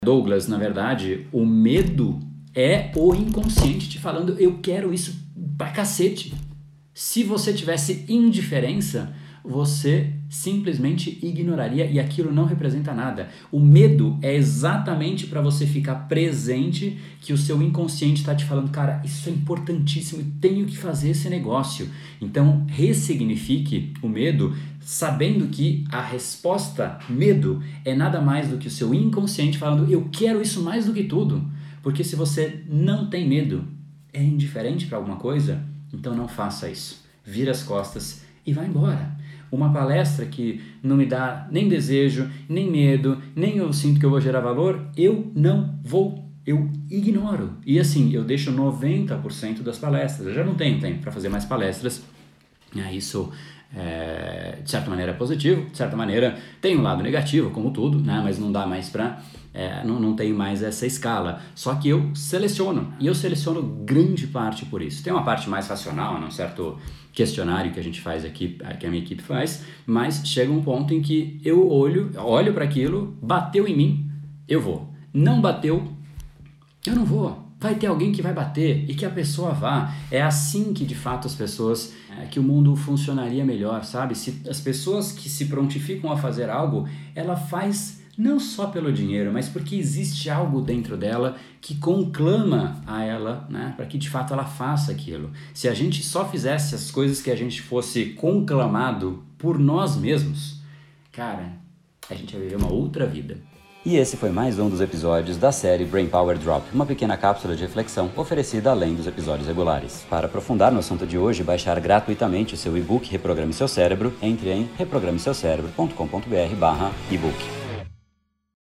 Douglas, na verdade, o medo é o inconsciente te falando, eu quero isso pra cacete. Se você tivesse indiferença, você simplesmente ignoraria e aquilo não representa nada. O medo é exatamente para você ficar presente que o seu inconsciente está te falando, cara, isso é importantíssimo, eu tenho que fazer esse negócio. Então, ressignifique o medo sabendo que a resposta medo é nada mais do que o seu inconsciente falando, eu quero isso mais do que tudo. Porque se você não tem medo, é indiferente para alguma coisa, então não faça isso. Vira as costas e vai embora. Uma palestra que não me dá nem desejo, nem medo, nem eu sinto que eu vou gerar valor, eu não vou, eu ignoro. E assim, eu deixo 90% das palestras, eu já não tenho tempo para fazer mais palestras. Isso, de certa maneira, é positivo, de certa maneira tem um lado negativo, como tudo, né? Mas não dá mais para... não tenho mais essa escala, só que eu seleciono, e eu seleciono grande parte por isso. Tem uma parte mais racional, um certo questionário que a gente faz aqui, que a minha equipe faz, mas chega um ponto em que eu olho para aquilo, bateu em mim, eu vou. Não bateu, eu não vou. Vai ter alguém que vai bater e que a pessoa vá. É assim que de fato as pessoas, que o mundo funcionaria melhor, sabe? Se as pessoas que se prontificam a fazer algo, ela faz não só pelo dinheiro, mas porque existe algo dentro dela que conclama a ela, né, para que de fato ela faça aquilo. Se a gente só fizesse as coisas que a gente fosse conclamado por nós mesmos, cara, a gente ia viver uma outra vida. E esse foi mais um dos episódios da série Brain Power Drop, uma pequena cápsula de reflexão oferecida além dos episódios regulares. Para aprofundar no assunto de hoje e baixar gratuitamente o seu e-book Reprograme Seu Cérebro, entre em reprogrameseucerebro.com.br/ebook.